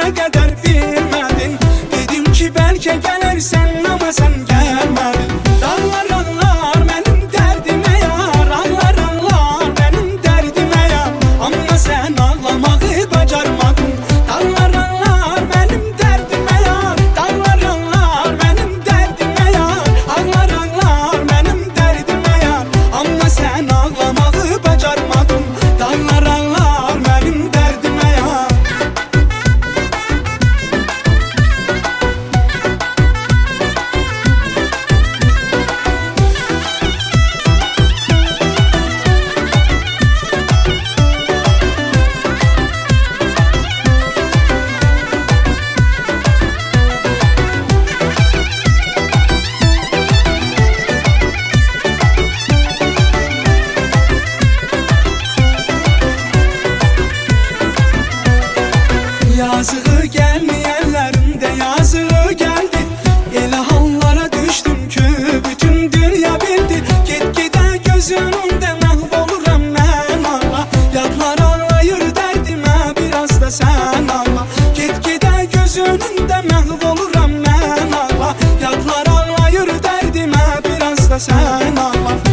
günə qədər bilmədin. Dedim ki bəlkə gələrsən, amma sən gəlmədin. Dağlar ağlar mənim dərdimə yar, ağlar ağlar mənim dərdimə yar, amma sən ağlamağı bacarmadın. Dağlar ağlar mənim dərdimə yar, dağlar ağlar mənim dərdimə yar, ağlar ağlar mənim dərdimə yar, amma sən ağlamağı bacarmadın. Dağlar ağlar mənim dərdimə yar. Yazığı gelmeyenlerin de yazığı geldi. Elə hallara düştüm ki bütün dünya bildi. Get-gedə gözün önündə məhv oluram mən Allah. Yadlar ağlayır dərdimə, biraz da sən Allah. Get-gedə gözün önündə məhv oluram mən Allah. Yadlar ağlayır dərdimə, biraz da sən Allah.